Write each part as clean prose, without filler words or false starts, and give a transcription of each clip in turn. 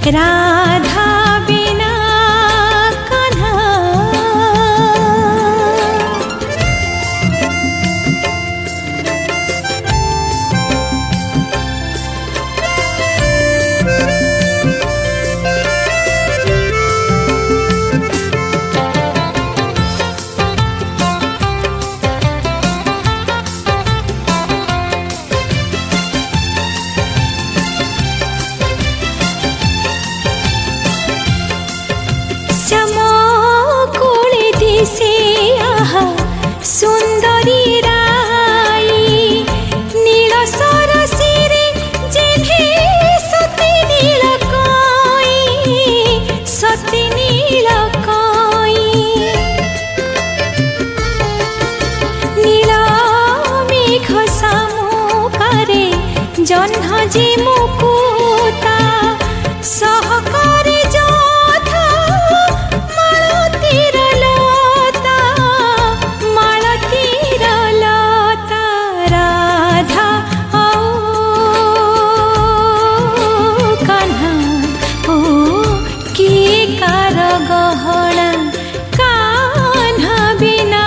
राधा बिना कान्हा। सुंदरी राई नील सरसीरे जेधे सती नील काई, सती नील काई। नील मेघ सामुकारे जह्न जे मुकुता सहकारे जोधा मालतीर लता, मालतीर लता। राधा आओ कान्हा ओ किए कार गहना कान्हा बिना।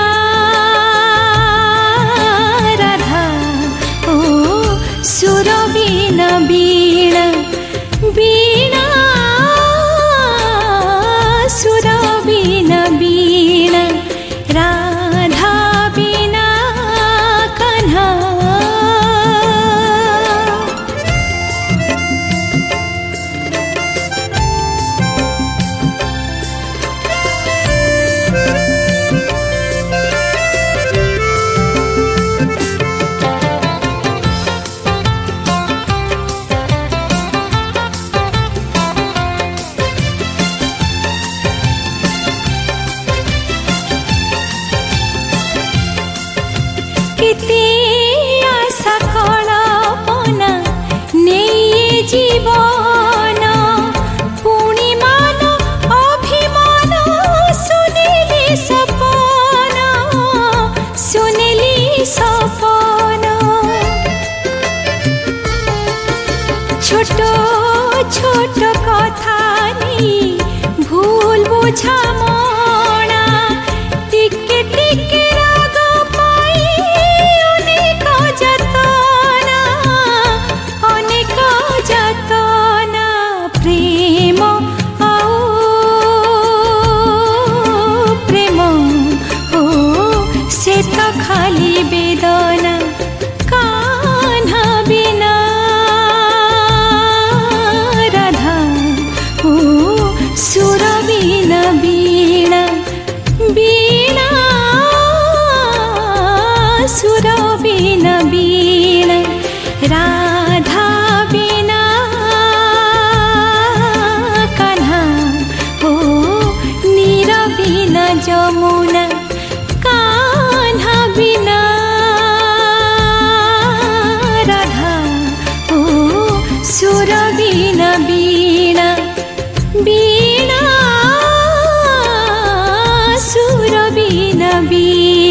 राधा ओ सुर बिना वीणा, वीणा सुर बिना वीणा। राधा बिना कान्हा। केते आशा कल्पना नेई जीवन, पुणी मान अभिमान सुनेली सपन, सुनेली सपन। छोट छोट कथा नहीं भूल बुझा मना, टिके टिके राग पाई अनेक जतना, अनेक जतना। प्रेम आओ प्रेम ओ से तो खाली वेदना कान्हा बिना। राधा ओ सुर बिना वीणा, वीणा सुर बिना वीणा। राधा बिना कान्हा ओ नीर बिना जमुना कान्हा बिना। राधा ओ सुर बिना वीणा, वीणा सुर बिना वीणा।